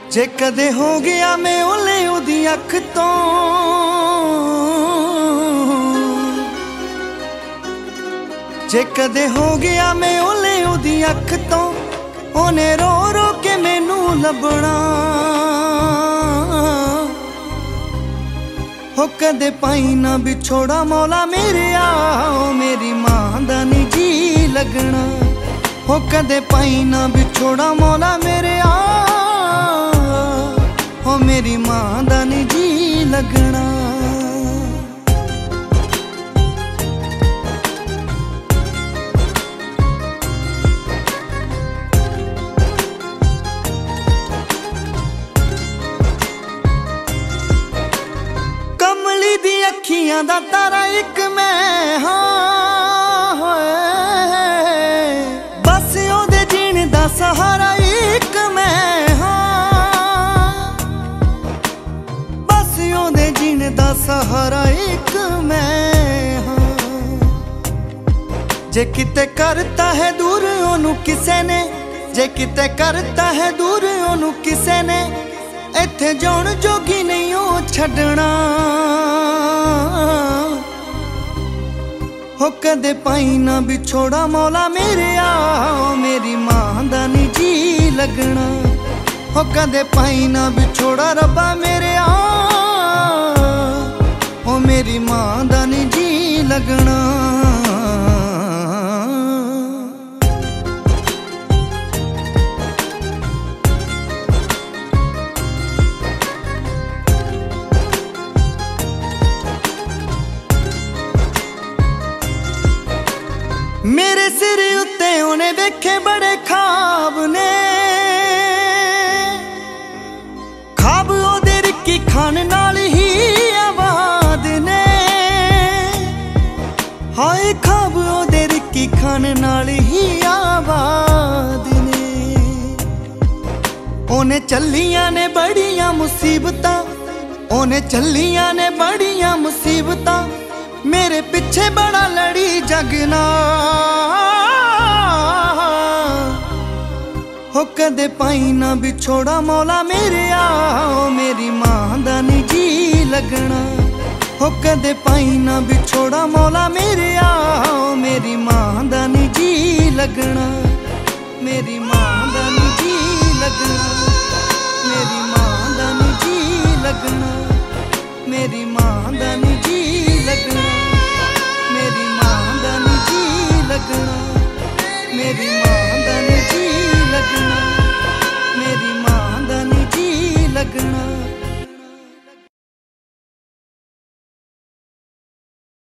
जे कदे हो गया मैं ओले ओदी अख तो, जे कदे हो गया मैं ओले ओदी अख तो, ओने रो रो के मैनू लभना। हो कदे पाई ना बिछोड़ा मौला मेरे आओ, मेरी मां दा नी जी लगना। हो कदे पाई ना बिछोड़ा मौला मेरे आओ, हो मेरी मां दा नी जी लगना। कमली दी अखियां दा तारा एक मैं हाँ, बस ओदे जीण दा सहारा एक मैं हाँ, बस ओदे जीण दा सहारा एक मैं हाँ। जे किते करता है दूर ओनू किसे ने, जे किते करता है दूर ओनू किसे ने, इत्थे जाण जोगी नहीं ओ छड्डना। हो कदे पाई ना बिछोड़ा मौला मेरे आओ, मेरी मां दा नी जी लगना। हो कदे पाई ना बिछोड़ा रब्बा मेरे आओ, हो मेरी मां दा नी जी लगना। मेरे सिर उत्ते उन्हें वेखे बड़े ख्वाब ने, ख्वाब ओदे रिक्की खान नाल ही आबाद ने। हाय ख्वाब ओदे रिक्की खान नाल ही आबाद ने। ओने चलियां ने बड़ियां मुसीबतां, ओने चलियां ने बड़ियां मुसीबतां, मेरे पिछे बड़ा लड़ी जगना। हो कदे पाई ना बिछोड़ा मौला मेरे आओ, मेरी मां दा नी जी लगना। हो कदे पाई ना बिछोड़ा मौला मेरे आओ, मेरी मां दा नी जी लगना। मेरी मां दा नी जी लगना, मेरी मां दा नी जी लगना, मेरी मां दा नी जी लगना, मेरी मां दा नी जी लगना, मेरी